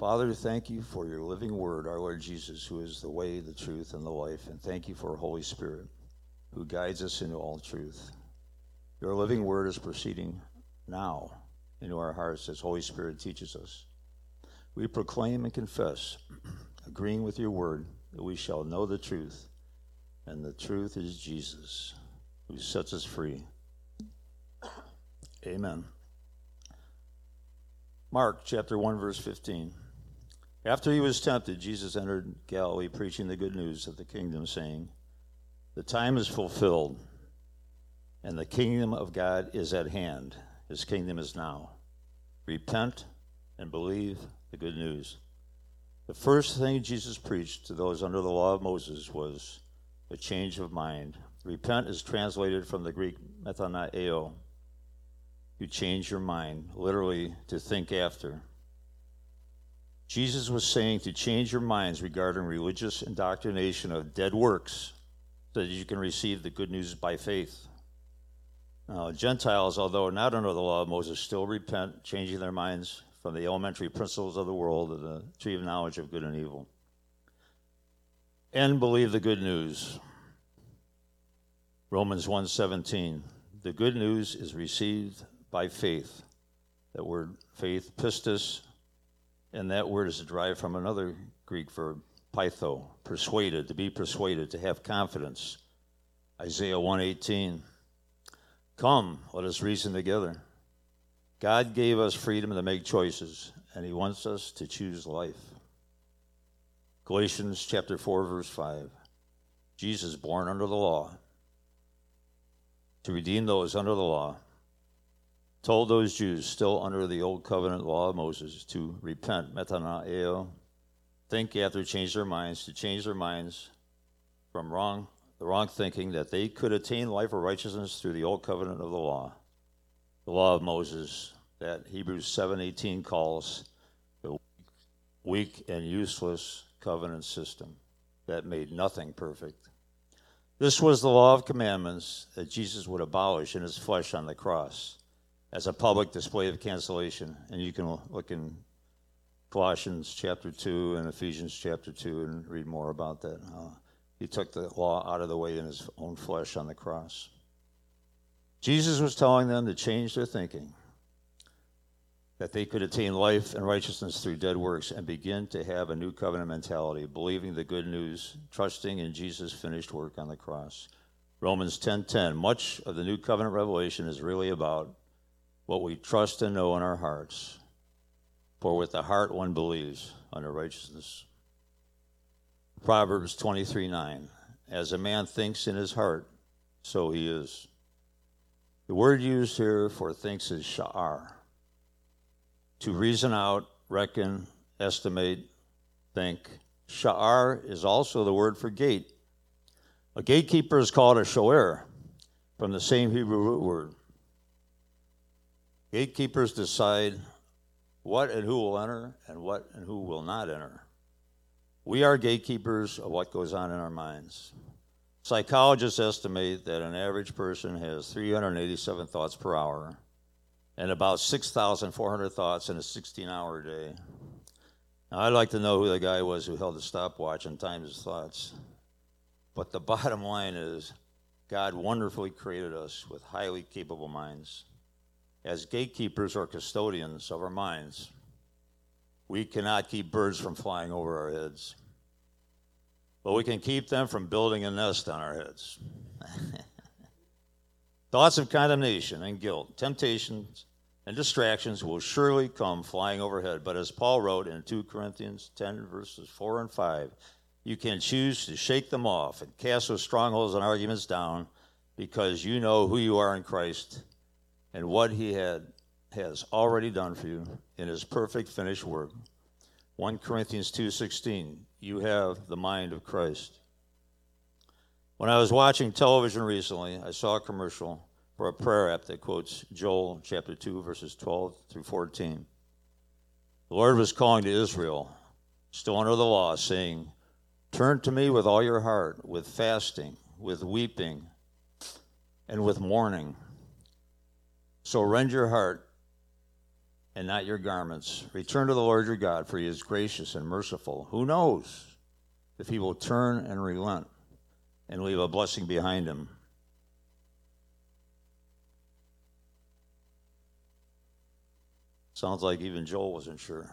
Father, thank you for your living word, our Lord Jesus, who is the way, the truth, and the life. And thank you for Holy Spirit, who guides us into all truth. Your living word is proceeding now into our hearts as Holy Spirit teaches us. We proclaim and confess, agreeing with your word, that we shall know the truth, and the truth is Jesus, who sets us free. Amen. Mark chapter 1, verse 15. After he was tempted, Jesus entered Galilee, preaching the good news of the kingdom, saying, "The time is fulfilled, and the kingdom of God is at hand. His kingdom is now. Repent and believe the good news." The first thing Jesus preached to those under the law of Moses was a change of mind. Repent is translated from the Greek metanoeo, to change your mind, literally to think after. Jesus was saying to change your minds regarding religious indoctrination of dead works so that you can receive the good news by faith. Now, Gentiles, although not under the law of Moses, still repent, changing their minds from the elementary principles of the world to the tree of knowledge of good and evil. And believe the good news. Romans 1:17. The good news is received by faith. That word faith, pistis, and that word is derived from another Greek verb, pytho, persuaded, to be persuaded, to have confidence. Isaiah 1:18. Come, let us reason together. God gave us freedom to make choices, and he wants us to choose life. Galatians chapter 4, verse 5. Jesus, born under the law, to redeem those under the law, told those Jews still under the old covenant law of Moses to repent, metanoeo, think after, change their minds, to change their minds from the wrong thinking that they could attain life or righteousness through the old covenant of the law of Moses, that Hebrews 7:18 calls the weak and useless covenant system that made nothing perfect. This was the law of commandments that Jesus would abolish in his flesh on the cross as a public display of cancellation. And you can look in Colossians chapter 2 and Ephesians chapter 2 and read more about that. He took the law out of the way in his own flesh on the cross. Jesus was telling them to change their thinking, that they could attain life and righteousness through dead works and begin to have a new covenant mentality, believing the good news, trusting in Jesus' finished work on the cross. Romans 10:10. Much of the new covenant revelation is really about what we trust and know in our hearts. For with the heart one believes unto righteousness. Proverbs 23:9. As a man thinks in his heart, so he is. The word used here for thinks is sha'ar. To reason out, reckon, estimate, think. Sha'ar is also the word for gate. A gatekeeper is called a shoer, from the same Hebrew root word. Gatekeepers decide what and who will enter and what and who will not enter. We are gatekeepers of what goes on in our minds. Psychologists estimate that an average person has 387 thoughts per hour and about 6,400 thoughts in a 16-hour day. Now, I'd like to know who the guy was who held the stopwatch and timed his thoughts. But the bottom line is, God wonderfully created us with highly capable minds. As gatekeepers or custodians of our minds, we cannot keep birds from flying over our heads, but we can keep them from building a nest on our heads. Thoughts of condemnation and guilt, temptations, and distractions will surely come flying overhead. But as Paul wrote in 2 Corinthians 10, verses 4 and 5, you can choose to shake them off and cast those strongholds and arguments down because you know who you are in Christ and what he has already done for you in his perfect finished work. 1 Corinthians 2:16, you have the mind of Christ. When I was watching television recently, I saw a commercial for a prayer app that quotes Joel chapter 2, verses 12 through 14. The Lord was calling to Israel, still under the law, saying, "Turn to me with all your heart, with fasting, with weeping, and with mourning. So rend your heart and not your garments. Return to the Lord your God, for he is gracious and merciful. Who knows if he will turn and relent and leave a blessing behind him? Sounds like even Joel wasn't sure.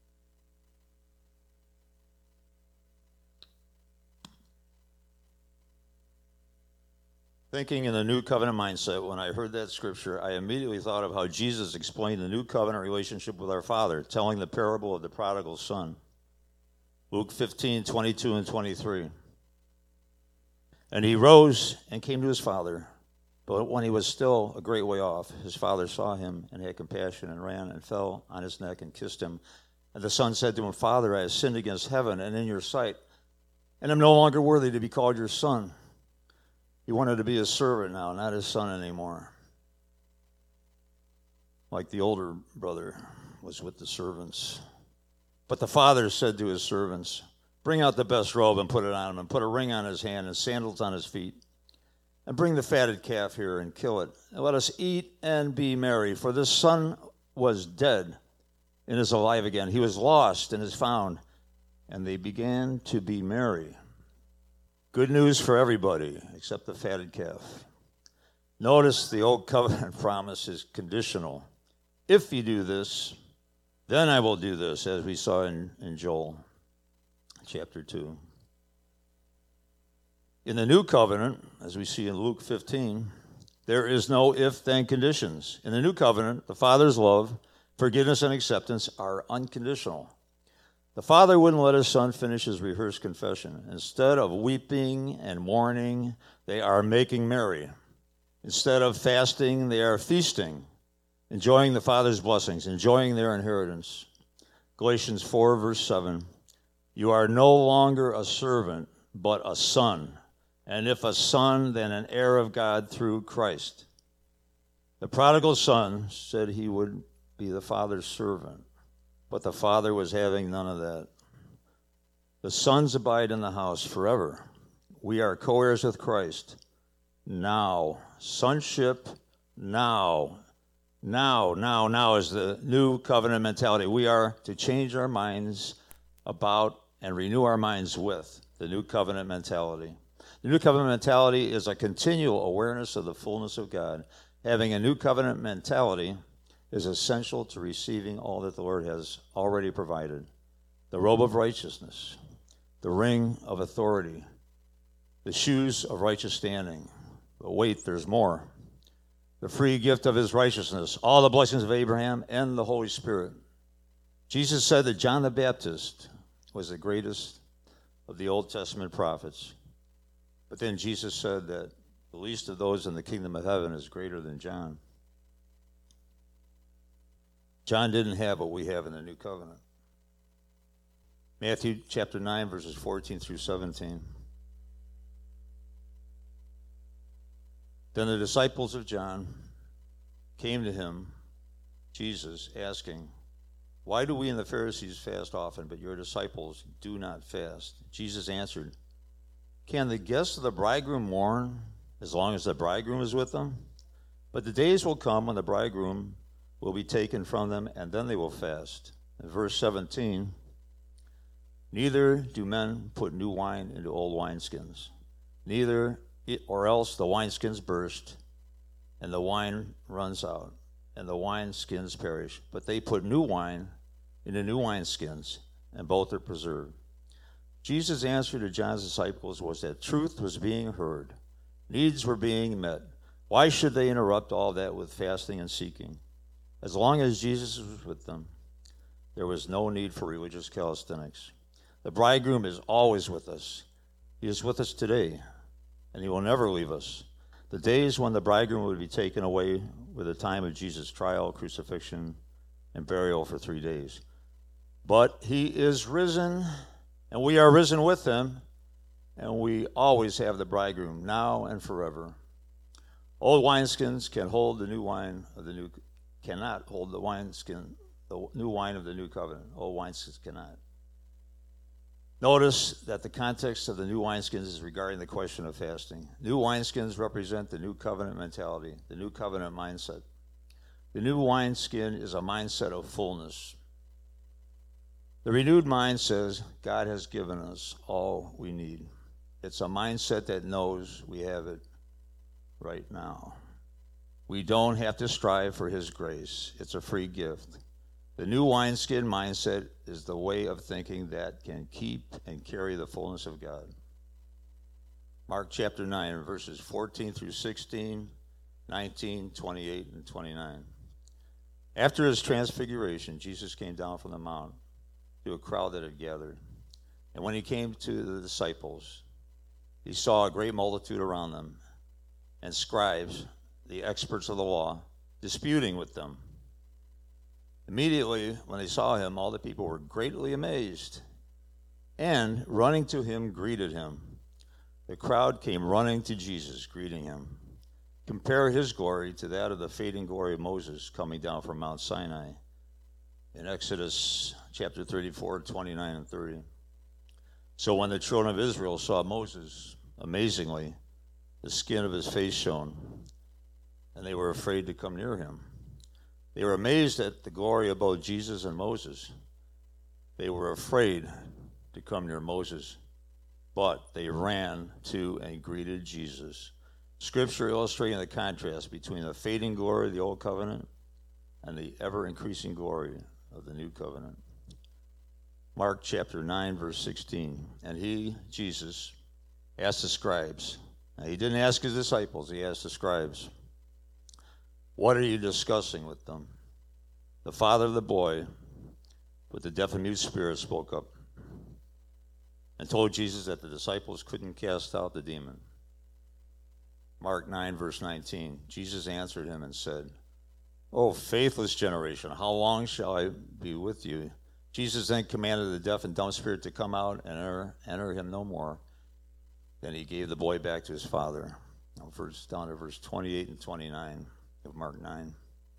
Thinking in the new covenant mindset, when I heard that scripture, I immediately thought of how Jesus explained the new covenant relationship with our Father, telling the parable of the prodigal son. Luke 15:22 and 23. And he rose and came to his father. But when he was still a great way off, his father saw him and had compassion and ran and fell on his neck and kissed him. And the son said to him, Father, I have sinned against heaven and in your sight, and am no longer worthy to be called your son. He wanted to be his servant now, not his son anymore. Like the older brother was with the servants. But the father said to his servants, bring out the best robe and put it on him, and put a ring on his hand and sandals on his feet. And bring the fatted calf here and kill it. And let us eat and be merry. For this son was dead and is alive again. He was lost and is found. And they began to be merry. Good news for everybody except the fatted calf. Notice the old covenant promise is conditional. If you do this, then I will do this, as we saw in Joel chapter 2. In the new covenant, as we see in Luke 15, there is no if-then conditions. In the new covenant, the Father's love, forgiveness, and acceptance are unconditional. The Father wouldn't let his Son finish his rehearsed confession. Instead of weeping and mourning, they are making merry. Instead of fasting, they are feasting, enjoying the Father's blessings, enjoying their inheritance. Galatians 4, verse 7, you are no longer a servant, but a son. And if a son, then an heir of God through Christ. The prodigal son said he would be the Father's servant. But the Father was having none of that. The sons abide in the house forever. We are co-heirs with Christ. Now. Sonship, now. Now is the new covenant mentality. We are to change our minds about and renew our minds with the new covenant mentality. The new covenant mentality is a continual awareness of the fullness of God. Having a new covenant mentality is essential to receiving all that the Lord has already provided. The robe of righteousness, the ring of authority, the shoes of righteous standing. But wait, there's more. The free gift of his righteousness, all the blessings of Abraham, and the Holy Spirit. Jesus said that John the Baptist was the greatest of the Old Testament prophets. But then Jesus said that the least of those in the kingdom of heaven is greater than John. John didn't have what we have in the new covenant. Matthew chapter 9, verses 14 through 17. Then the disciples of John came to him, Jesus, asking, why do we and the Pharisees fast often, but your disciples do not fast? Jesus answered, can the guests of the bridegroom mourn as long as the bridegroom is with them? But the days will come when the bridegroom will be taken from them, and then they will fast. In verse 17, neither do men put new wine into old wineskins, or else the wineskins burst, and the wine runs out, and the wineskins perish. But they put new wine into new wineskins, and both are preserved. Jesus' answer to John's disciples was that truth was being heard, needs were being met. Why should they interrupt all that with fasting and seeking? As long as Jesus was with them, there was no need for religious calisthenics. The bridegroom is always with us. He is with us today, and he will never leave us. The days when the bridegroom would be taken away were the time of Jesus' trial, crucifixion, and burial for 3 days. But he is risen, and we are risen with him, and we always have the bridegroom, now and forever. Old wineskins can hold the new wine of the new cannot hold the new wine of the new covenant. Old wineskins cannot. Notice that the context of the new wineskins is regarding the question of fasting. New wineskins represent the new covenant mentality, the new covenant mindset. The new wineskin is a mindset of fullness. The renewed mind says God has given us all we need. It's a mindset that knows we have it right now. We don't have to strive for his grace. It's a free gift. The new wineskin mindset is the way of thinking that can keep and carry the fullness of God. Mark chapter 9, verses 14 through 16, 19, 28, and 29. After his transfiguration, Jesus came down from the mount to a crowd that had gathered. And when he came to the disciples, he saw a great multitude around them, and scribes, the experts of the law, disputing with them. Immediately, when they saw him, all the people were greatly amazed, and running to him, greeted him. The crowd came running to Jesus, greeting him. Compare his glory to that of the fading glory of Moses coming down from Mount Sinai in Exodus chapter 34, 29 and 30. So when the children of Israel saw Moses, amazingly, the skin of his face shone, and they were afraid to come near him. They were amazed at the glory of both Jesus and Moses. They were afraid to come near Moses, but they ran to and greeted Jesus. Scripture illustrating the contrast between the fading glory of the old covenant and the ever-increasing glory of the new covenant. Mark chapter 9, verse 16. And he, Jesus, asked the scribes. Now, he didn't ask his disciples, he asked the scribes, "What are you discussing with them?" The father of the boy with the deaf and mute spirit spoke up and told Jesus that the disciples couldn't cast out the demon. Mark 9, verse 19. Jesus answered him and said, "O faithless generation, how long shall I be with you?" Jesus then commanded the deaf and dumb spirit to come out and enter him no more. Then he gave the boy back to his father. Now, down to verse 28 and 29 of Mark 9.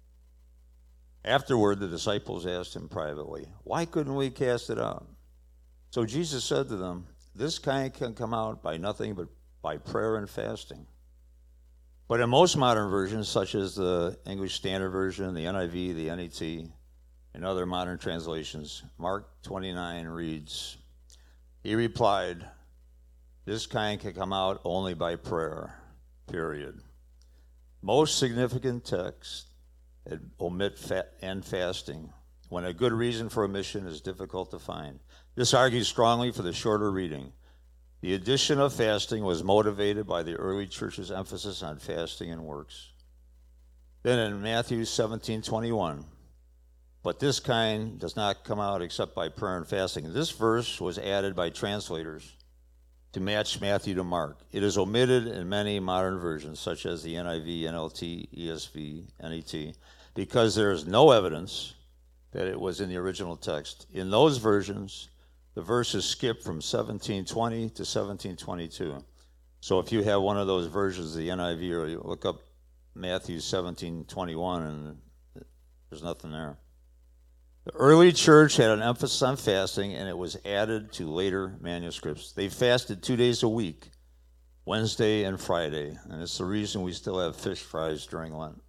Afterward, the disciples asked him privately, "Why couldn't we cast it out?" So Jesus said to them, "This kind can come out by nothing but by prayer and fasting." But in most modern versions, such as the English Standard Version, the NIV, the NET, and other modern translations, Mark 29 reads, "He replied, 'This kind can come out only by prayer,' period." Most significant texts omit fasting, when a good reason for omission is difficult to find. This argues strongly for the shorter reading. The addition of fasting was motivated by the early church's emphasis on fasting and works. Then in Matthew 17:21, "But this kind does not come out except by prayer and fasting." This verse was added by translators to match Matthew to Mark. It is omitted in many modern versions, such as the NIV, NLT, ESV, NET, because there is no evidence that it was in the original text. In those versions, the verse is skipped from 17:20 to 17:22. So if you have one of those versions of the NIV, or you look up Matthew 17:21, and there's nothing there. The early church had an emphasis on fasting, and it was added to later manuscripts. They fasted 2 days a week, Wednesday and Friday, and it's the reason we still have fish fries during Lent.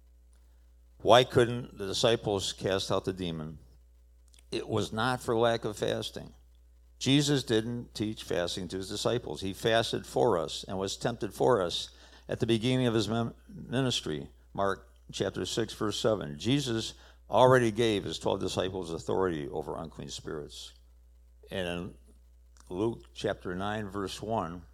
Why couldn't the disciples cast out the demon? It was not for lack of fasting. Jesus didn't teach fasting to his disciples. He fasted for us and was tempted for us at the beginning of his ministry. Mark chapter 6, verse 7. Jesus already gave his 12 disciples authority over unclean spirits. And in Luke chapter 9, verse 1,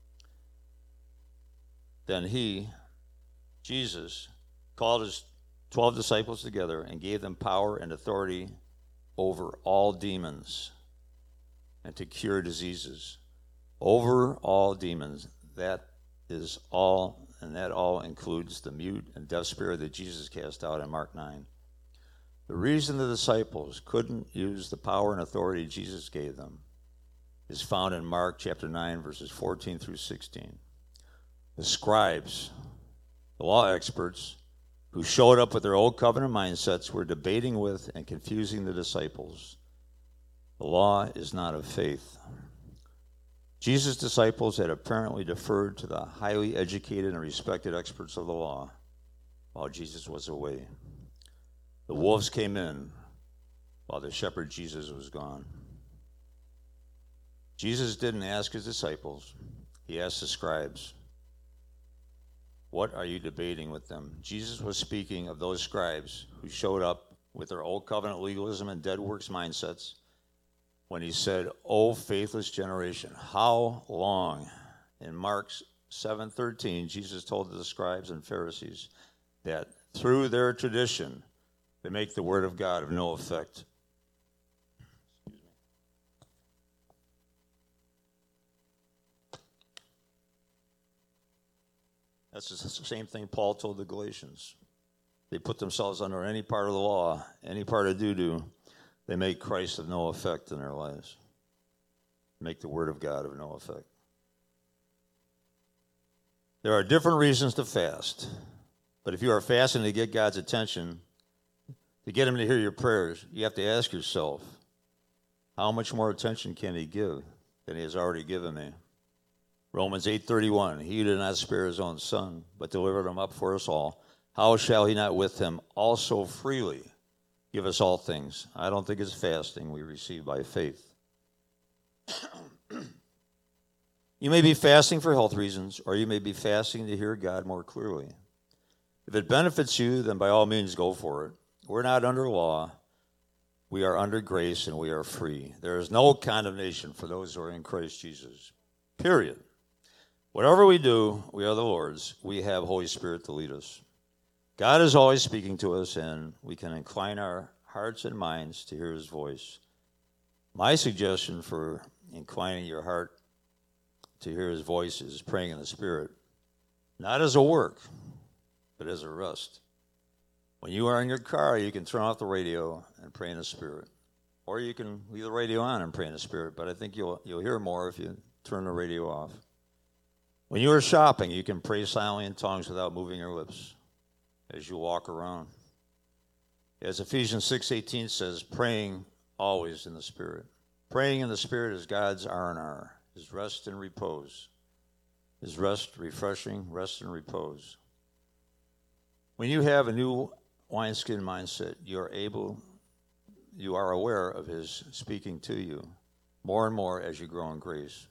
then he, Jesus, called his 12 disciples together and gave them power and authority over all demons and to cure diseases. Over all demons. That is all, and that all includes the mute and deaf spirit that Jesus cast out in Mark 9. The reason the disciples couldn't use the power and authority Jesus gave them is found in Mark chapter 9, verses 14 through 16. The scribes, the law experts, who showed up with their old covenant mindsets, were debating with and confusing the disciples. The law is not of faith. Jesus' disciples had apparently deferred to the highly educated and respected experts of the law while Jesus was away. The wolves came in while the shepherd Jesus was gone. Jesus didn't ask his disciples. He asked the scribes, what are you debating with them? Jesus was speaking of those scribes who showed up with their old covenant legalism and dead works mindsets when he said, "O faithless generation, how long?" In Mark 7:13, Jesus told the scribes and Pharisees that through their tradition, they make the word of God of no effect. That's the same thing Paul told the Galatians. They put themselves under any part of the law, any part of doo-doo. They make Christ of no effect in their lives. Make the word of God of no effect. There are different reasons to fast. But if you are fasting to get God's attention, to get him to hear your prayers, you have to ask yourself, how much more attention can he give than he has already given me? Romans 8:31, he who did not spare his own son, but delivered him up for us all, how shall he not with him also freely give us all things? I don't think it's fasting we receive by faith. You may be fasting for health reasons, or you may be fasting to hear God more clearly. If it benefits you, then by all means go for it. We're not under law. We are under grace, and we are free. There is no condemnation for those who are in Christ Jesus. Period. Whatever we do, we are the Lord's. We have Holy Spirit to lead us. God is always speaking to us, and we can incline our hearts and minds to hear his voice. My suggestion for inclining your heart to hear his voice is praying in the Spirit, not as a work, but as a rest. When you are in your car, you can turn off the radio and pray in the Spirit. Or you can leave the radio on and pray in the Spirit, but I think you'll hear more if you turn the radio off. When you are shopping, you can pray silently in tongues without moving your lips as you walk around. As Ephesians 6:18 says, praying always in the Spirit. Praying in the Spirit is God's R&R, his rest and repose. His rest, refreshing, rest and repose. When you have a new wineskin mindset, you are aware of his speaking to you more and more as you grow in grace.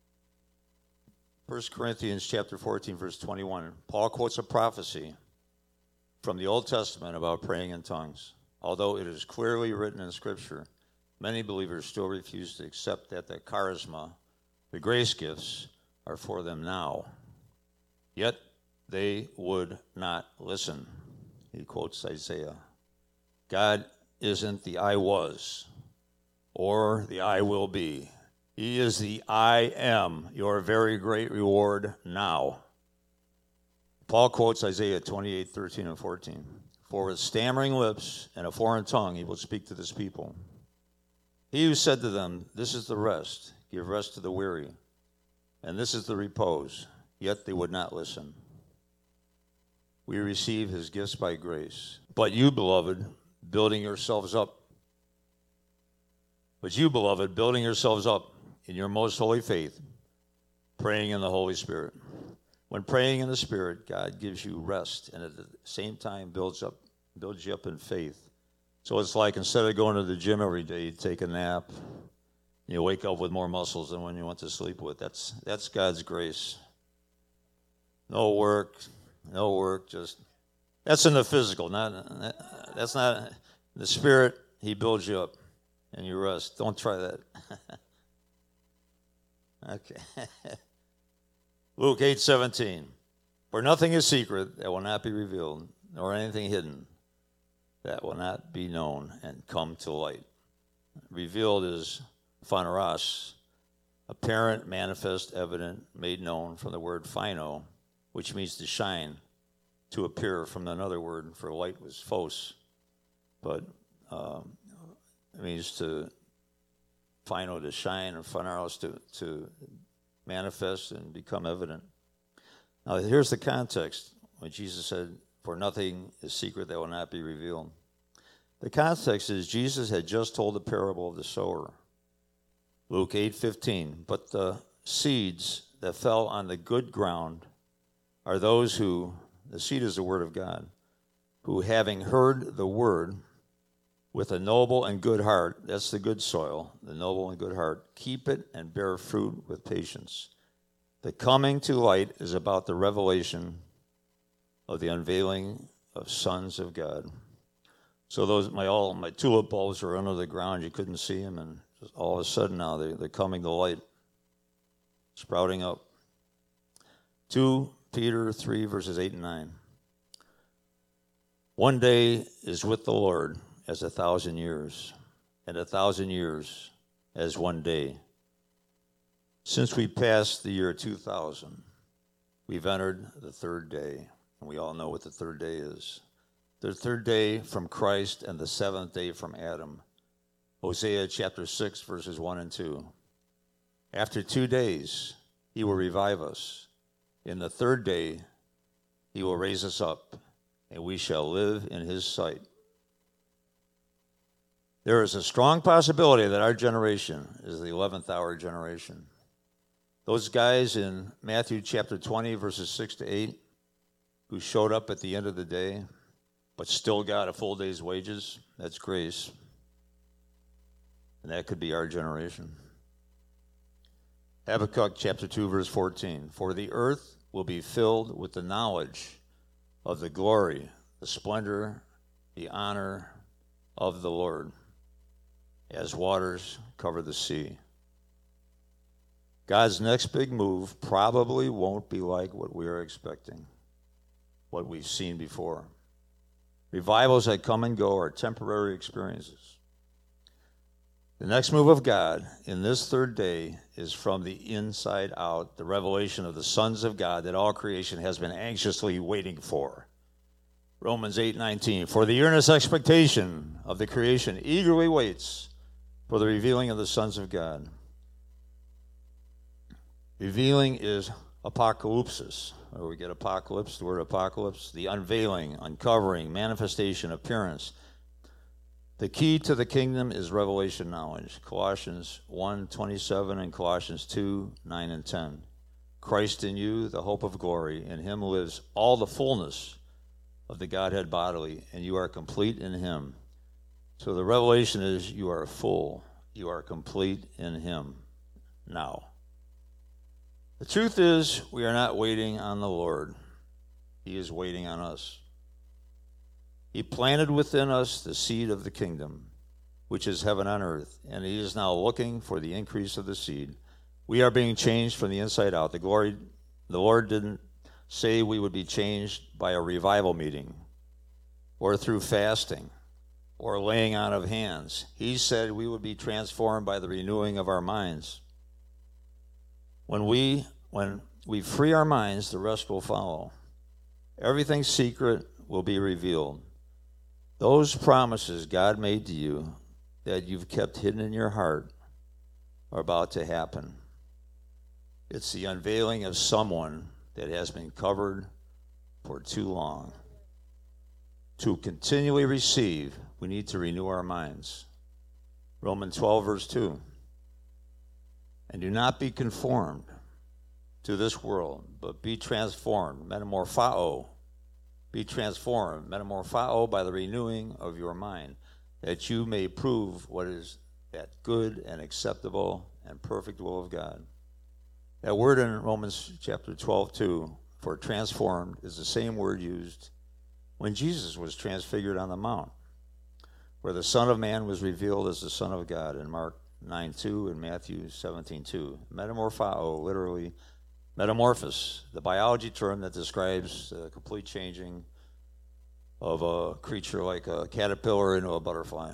1 Corinthians chapter 14, verse 21, Paul quotes a prophecy from the Old Testament about praying in tongues. Although it is clearly written in Scripture, many believers still refuse to accept that the charisma, the grace gifts, are for them now. Yet they would not listen. He quotes Isaiah. God isn't the I was or the I will be. He is the I am, your very great reward now. Paul quotes Isaiah 28:13 and 14. For with stammering lips and a foreign tongue he will speak to this people. He who said to them, this is the rest, give rest to the weary, and this is the repose, yet they would not listen. We receive his gifts by grace. But you, beloved, building yourselves up in your most holy faith, praying in the Holy Spirit. When praying in the Spirit, God gives you rest and at the same time builds you up in faith. So it's like instead of going to the gym every day, you take a nap, you wake up with more muscles than when you went to sleep with. That's God's grace. No work, just that's in the physical, that's not in the Spirit. He builds you up and you rest. Don't try that. Okay. Luke 8:17. For nothing is secret that will not be revealed, nor anything hidden that will not be known and come to light. Revealed is phaneros, apparent, manifest, evident, made known, from the word phino, which means to shine, to appear. From another word for light was phos, but it means to phino, to shine, and phaneros, to manifest and become evident. Now, here's the context when Jesus said, for nothing is secret that will not be revealed. The context is Jesus had just told the parable of the sower. Luke 8:15, but the seeds that fell on the good ground are those who, the seed is the word of God, who having heard the word with a noble and good heart. That's the good soil, the noble and good heart. Keep it and bear fruit with patience. The coming to light is about the revelation of the unveiling of sons of God. So all my tulip bulbs are under the ground. You couldn't see them, and all of a sudden now they're coming to light, sprouting up. 2 Peter 3, verses 8 and 9. One day is with the Lord as 1,000 years, and 1,000 years as one day. Since we passed the year 2000, we've entered the third day, and we all know what the third day is. The third day from Christ and the seventh day from Adam. Hosea chapter 6, verses 1 and 2. After 2 days, he will revive us. In the third day, he will raise us up, and we shall live in his sight. There is a strong possibility that our generation is the 11th hour generation. Those guys in Matthew chapter 20, verses 6 to 8, who showed up at the end of the day, but still got a full day's wages, that's grace. And that could be our generation. Habakkuk chapter 2, verse 14. For the earth will be filled with the knowledge of the glory, the splendor, the honor of the Lord, as waters cover the sea. God's next big move probably won't be like what we are expecting, what we've seen before. Revivals that come and go are temporary experiences. The next move of God in this third day is from the inside out, the revelation of the sons of God that all creation has been anxiously waiting for. Romans 8:19, for the earnest expectation of the creation eagerly waits for the revealing of the sons of God. Revealing is apocalypsis. Where we get apocalypse, the word apocalypse, the unveiling, uncovering, manifestation, appearance. The key to the kingdom is revelation knowledge. Colossians 1:27 and Colossians 2:9 and 10. Christ in you, the hope of glory. In him lives all the fullness of the Godhead bodily, and you are complete in him. So the revelation is you are full, you are complete in him now. The truth is, we are not waiting on the Lord. He is waiting on us. He planted within us the seed of the kingdom, which is heaven on earth, and he is now looking for the increase of the seed. We are being changed from the inside out. The Lord didn't say we would be changed by a revival meeting or through fasting or laying on of hands. He said we would be transformed by the renewing of our minds. When we free our minds, the rest will follow. Everything secret will be revealed. Those promises God made to you that you've kept hidden in your heart are about to happen. It's the unveiling of someone that has been covered for too long. To continually receive, we need to renew our minds. Romans 12, verse 2. And do not be conformed to this world, but be transformed, metamorphao. Be transformed, metamorphao, by the renewing of your mind, that you may prove what is that good and acceptable and perfect will of God. That word in Romans chapter 12:2 for transformed is the same word used when Jesus was transfigured on the mount, where the Son of Man was revealed as the Son of God in Mark 9:2 and Matthew 17:2. Metamorphao, literally metamorphosis, the biology term that describes the complete changing of a creature like a caterpillar into a butterfly.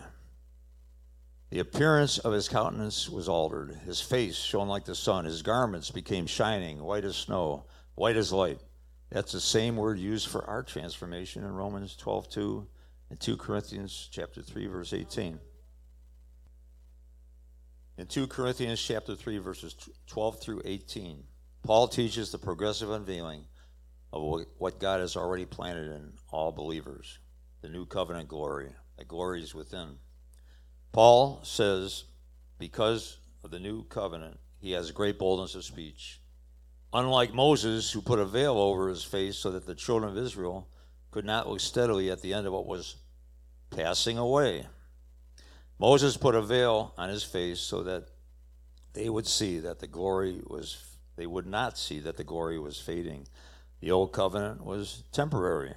The appearance of his countenance was altered. His face shone like the sun. His garments became shining, white as snow, white as light. That's the same word used for our transformation in Romans 12:2 and 2 Corinthians chapter 3, verse 18. In 2 Corinthians chapter 3, verses 12 through 18, Paul teaches the progressive unveiling of what God has already planted in all believers, the new covenant glory. That glory is within. Paul says, because of the new covenant, he has great boldness of speech. Unlike Moses, who put a veil over his face so that the children of Israel could not look steadily at the end of what was passing away. Moses put a veil on his face so that they would see that the glory was, they would not see that the glory was fading. The old covenant was temporary.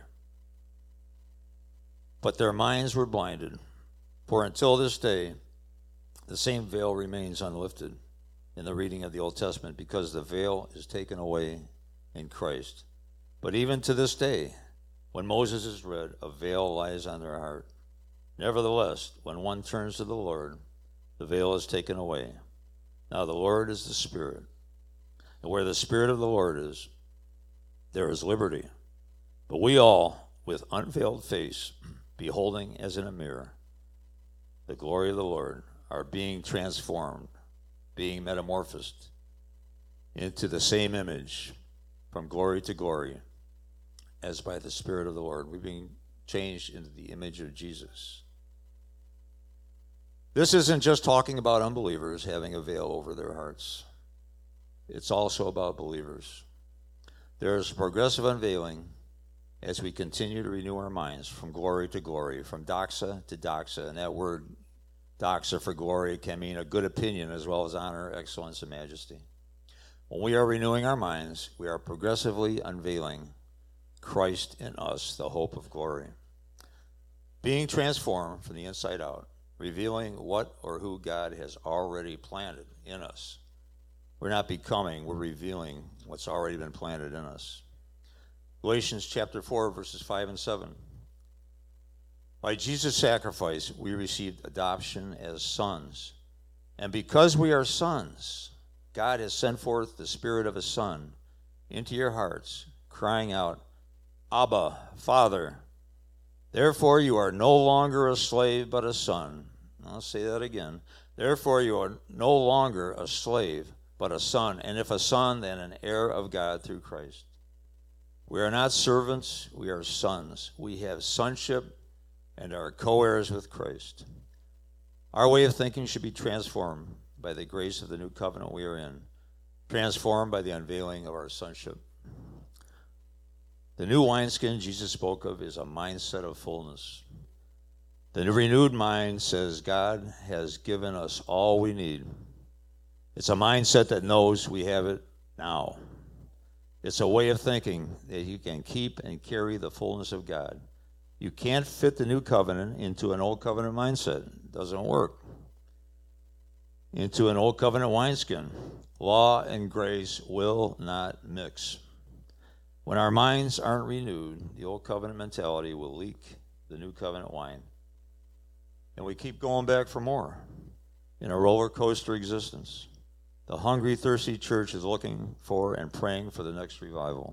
But their minds were blinded. For until this day, the same veil remains unlifted in the reading of the Old Testament because the veil is taken away in Christ. But even to this day, when Moses is read, a veil lies on their heart. Nevertheless, when one turns to the Lord, the veil is taken away. Now the Lord is the Spirit, and where the Spirit of the Lord is, there is liberty. But we all, with unveiled face, beholding as in a mirror the glory of the Lord, are being transformed, being metamorphosed into the same image from glory to glory, as by the Spirit of the Lord. We're being changed into the image of Jesus. This isn't just talking about unbelievers having a veil over their hearts. It's also about believers. There is a progressive unveiling as we continue to renew our minds from glory to glory, from doxa to doxa. And that word doxa for glory can mean a good opinion as well as honor, excellence, and majesty. When we are renewing our minds, we are progressively unveiling Christ in us, the hope of glory. Being transformed from the inside out, revealing what or who God has already planted in us. We're not becoming, we're revealing what's already been planted in us. Galatians chapter 4, verses 5 and 7. By Jesus' sacrifice, we received adoption as sons. And because we are sons, God has sent forth the Spirit of His Son into your hearts, crying out, Abba, Father. Therefore you are no longer a slave, but a son. I'll say that again. Therefore you are no longer a slave, but a son. And if a son, then an heir of God through Christ. We are not servants, we are sons. We have sonship and are co-heirs with Christ. Our way of thinking should be transformed by the grace of the new covenant we are in, transformed by the unveiling of our sonship. The new wineskin Jesus spoke of is a mindset of fullness. The renewed mind says God has given us all we need. It's a mindset that knows we have it now. It's a way of thinking that you can keep and carry the fullness of God. You can't fit the new covenant into an old covenant mindset. It doesn't work. Into an old covenant wineskin. Law and grace will not mix. When our minds aren't renewed, the old covenant mentality will leak the new covenant wine. And we keep going back for more in a roller coaster existence. The hungry, thirsty church is looking for and praying for the next revival.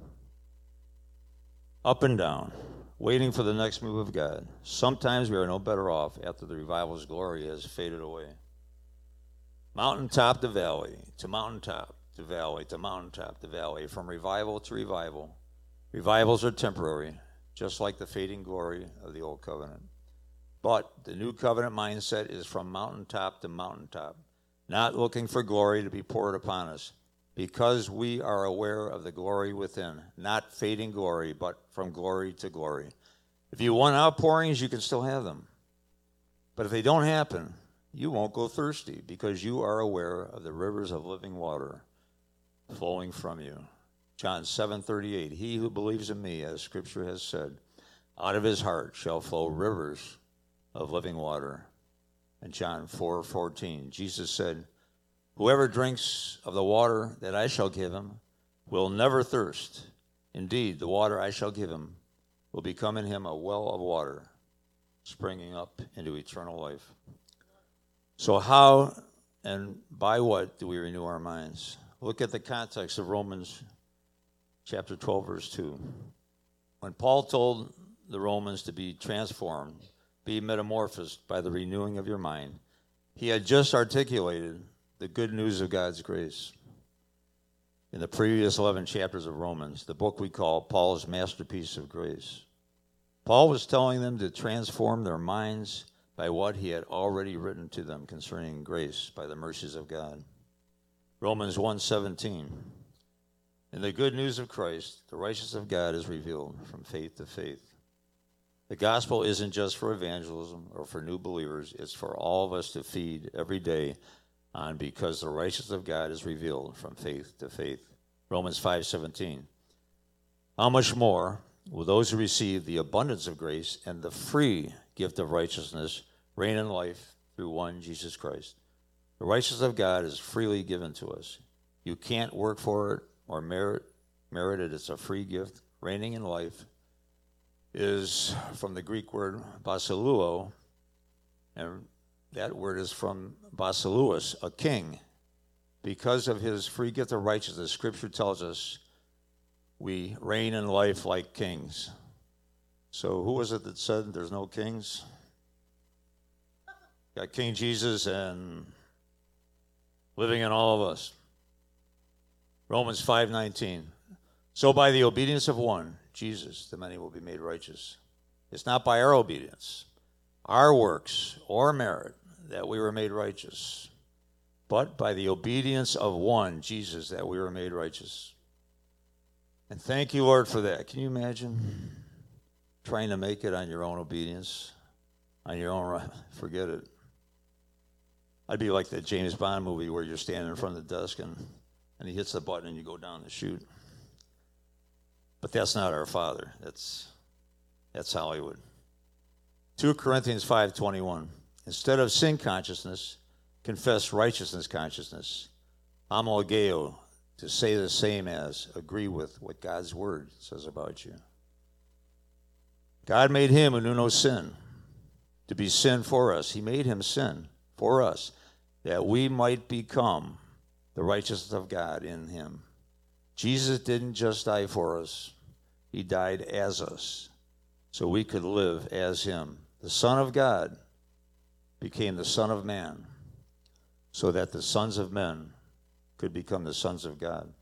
Up and down, waiting for the next move of God. Sometimes we are no better off after the revival's glory has faded away. Mountaintop to valley, to mountaintop to valley, to mountaintop to valley, from revival to revival. Revivals are temporary, just like the fading glory of the old covenant. But the new covenant mindset is from mountaintop to mountaintop, not looking for glory to be poured upon us, because we are aware of the glory within, not fading glory, but from glory to glory. If you want outpourings, you can still have them. But if they don't happen, you won't go thirsty, because you are aware of the rivers of living water flowing from you. John 7:38, he who believes in me, as Scripture has said, out of his heart shall flow rivers of living water. And John 4:14, Jesus said, whoever drinks of the water that I shall give him will never thirst. Indeed, the water I shall give him will become in him a well of water, springing up into eternal life. So how and by what do we renew our minds? Look at the context of Romans chapter 12, verse 2. When Paul told the Romans to be transformed, be metamorphosed by the renewing of your mind, he had just articulated the good news of God's grace. In the previous 11 chapters of Romans, the book we call Paul's masterpiece of grace, Paul was telling them to transform their minds by what he had already written to them concerning grace by the mercies of God. Romans 1:17. In the good news of Christ, the righteousness of God is revealed from faith to faith. The gospel isn't just for evangelism or for new believers. It's for all of us to feed every day on, because the righteousness of God is revealed from faith to faith. Romans 5:17. How much more will those who receive the abundance of grace and the free gift of righteousness reign in life through one Jesus Christ? The righteousness of God is freely given to us. You can't work for it or merit it. It's a free gift. Reigning in life is from the Greek word basiluo, and that word is from basileus, a king. Because of his free gift of righteousness, Scripture tells us we reign in life like kings. So who was it that said there's no kings? Got King Jesus and living in all of us. Romans 5:19. So by the obedience of one, Jesus, the many will be made righteous. It's not by our obedience, our works, or merit that we were made righteous, but by the obedience of one, Jesus, that we were made righteous. And thank you, Lord, for that. Can you imagine trying to make it on your own obedience, on your own? Forget it. I'd be like that James Bond movie where you're standing in front of the desk and he hits the button and you go down to shoot. But that's not our Father. That's Hollywood. 2 Corinthians 5:21. Instead of sin consciousness, confess righteousness consciousness. Homologeo, to say the same as, agree with what God's word says about you. God made him who knew no sin to be sin for us. He made him sin for us, that we might become the righteousness of God in him. Jesus didn't just die for us. He died as us, so we could live as him. The Son of God became the Son of Man, so that the sons of men could become the sons of God.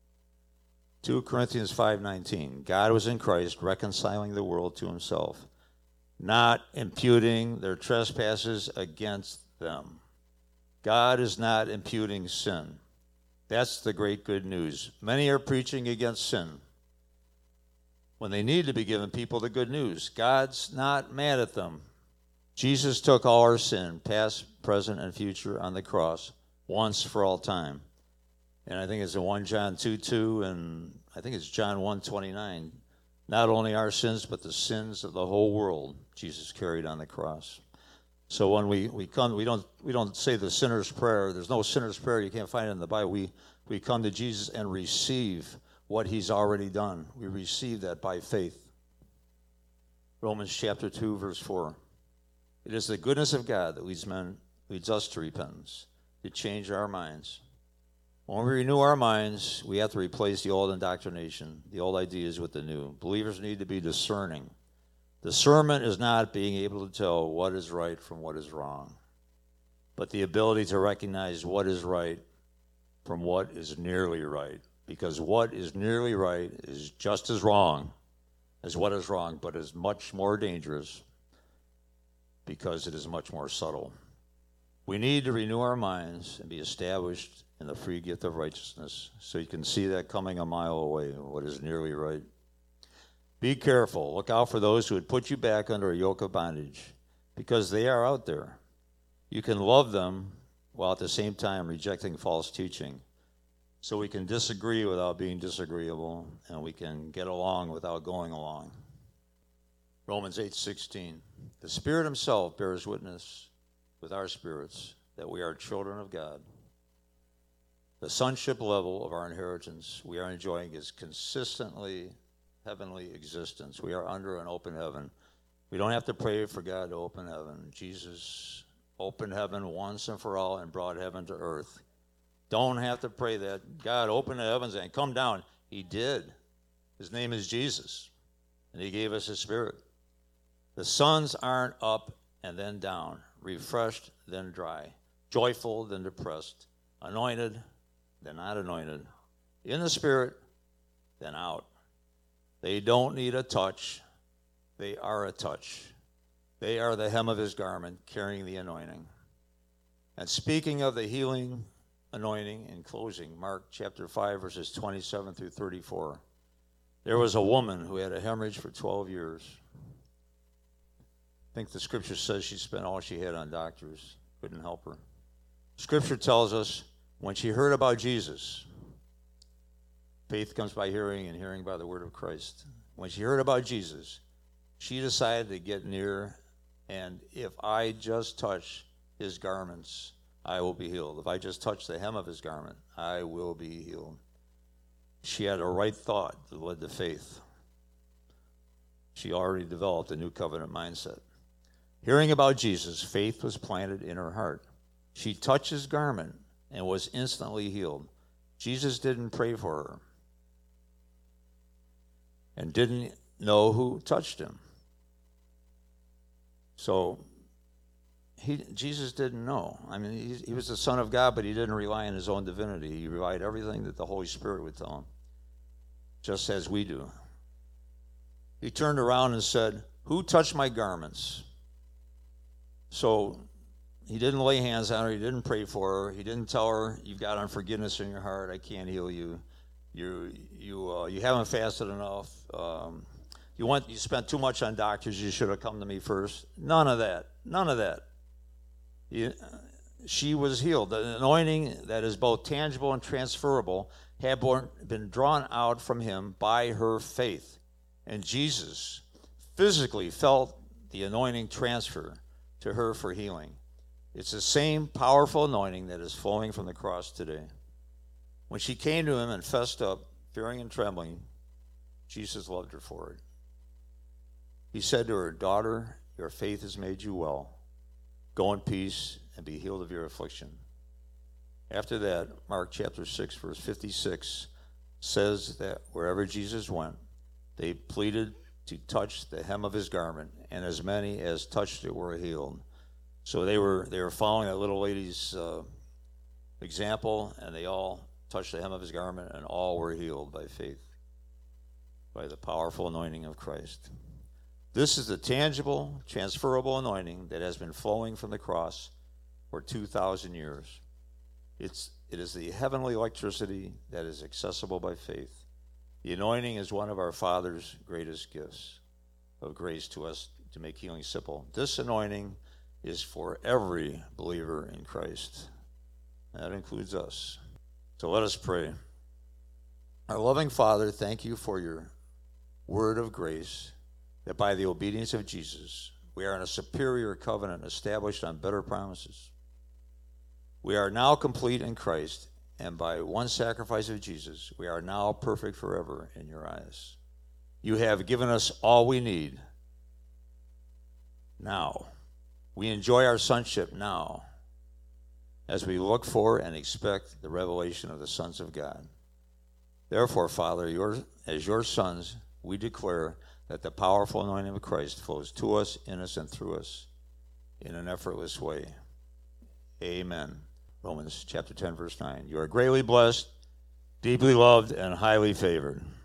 2 Corinthians 5:19. God was in Christ reconciling the world to himself, not imputing their trespasses against them. God is not imputing sin. That's the great good news. Many are preaching against sin when they need to be giving people the good news. God's not mad at them. Jesus took all our sin, past, present, and future, on the cross once for all time. And I think it's in 1 John 2:2, and I think it's John 1:29. Not only our sins, but the sins of the whole world Jesus carried on the cross. So when we come, we don't say the sinner's prayer. There's no sinner's prayer. You can't find it in the Bible. We come to Jesus and receive what he's already done. We receive that by faith. Romans chapter 2, verse 4. It is the goodness of God that leads us to repentance, to change our minds. When we renew our minds, we have to replace the old indoctrination, the old ideas with the new. Believers need to be discerning. Discernment is not being able to tell what is right from what is wrong, but the ability to recognize what is right from what is nearly right. Because what is nearly right is just as wrong as what is wrong, but is much more dangerous because it is much more subtle. We need to renew our minds and be established in the free gift of righteousness, so you can see that coming a mile away, what is nearly right. Be careful. Look out for those who would put you back under a yoke of bondage, because they are out there. You can love them while at the same time rejecting false teaching. So we can disagree without being disagreeable, and we can get along without going along. Romans 8:16. The Spirit himself bears witness with our spirits that we are children of God. The sonship level of our inheritance we are enjoying is consistently heavenly existence. We are under an open heaven. We don't have to pray for God to open heaven. Jesus opened heaven once and for all and brought heaven to earth. Don't have to pray that God open the heavens and come down. He did. His name is Jesus, and he gave us his Spirit. The suns aren't up and then down, refreshed then dry, joyful then depressed, anointed then not anointed, in the Spirit then out. They don't need a touch. They are a touch. They are the hem of his garment, carrying the anointing. And speaking of the healing anointing, in closing, Mark chapter 5, verses 27 through 34. There was a woman who had a hemorrhage for 12 years. I think the scripture says she spent all she had on doctors. Couldn't help her. Scripture tells us when she heard about Jesus, faith comes by hearing and hearing by the word of Christ. When she heard about Jesus, she decided to get near, and if I just touch his garments, I will be healed. If I just touch the hem of his garment, I will be healed. She had a right thought that led to faith. She already developed a new covenant mindset. Hearing about Jesus, faith was planted in her heart. She touched his garment and was instantly healed. Jesus didn't pray for her and didn't know who touched him. So Jesus didn't know. I mean, he was the Son of God, but he didn't rely on his own divinity. He relied on everything that the Holy Spirit would tell him, just as we do. He turned around and said, "Who touched my garments?" So he didn't lay hands on her. He didn't pray for her. He didn't tell her, "You've got unforgiveness in your heart. I can't heal you. You haven't fasted enough. You spent too much on doctors. You should have come to me first." None of that. None of that. She was healed. The anointing that is both tangible and transferable had been drawn out from him by her faith. And Jesus physically felt the anointing transfer to her for healing. It's the same powerful anointing that is flowing from the cross today. When she came to him and fessed up, fearing and trembling, Jesus loved her for it. He said to her, "Daughter, your faith has made you well. Go in peace and be healed of your affliction." After that, Mark chapter 6, verse 56 says that wherever Jesus went, they pleaded to touch the hem of his garment, and as many as touched it were healed. So they were following that little lady's example, and they all touched the hem of his garment, and all were healed by faith, by the powerful anointing of Christ. This is the tangible, transferable anointing that has been flowing from the cross for 2,000 years. It is the heavenly electricity that is accessible by faith. The anointing is one of our Father's greatest gifts of grace to us to make healing simple. This anointing is for every believer in Christ. That includes us. So let us pray. Our loving Father, thank you for your word of grace, that by the obedience of Jesus, we are in a superior covenant established on better promises. We are now complete in Christ, and by one sacrifice of Jesus, we are now perfect forever in your eyes. You have given us all we need now. We enjoy our sonship now as we look for and expect the revelation of the sons of God. Therefore, Father, as your sons, we declare that the powerful anointing of Christ flows to us, in us, and through us in an effortless way. Amen. Romans chapter 10, verse 9. You are greatly blessed, deeply loved, and highly favored.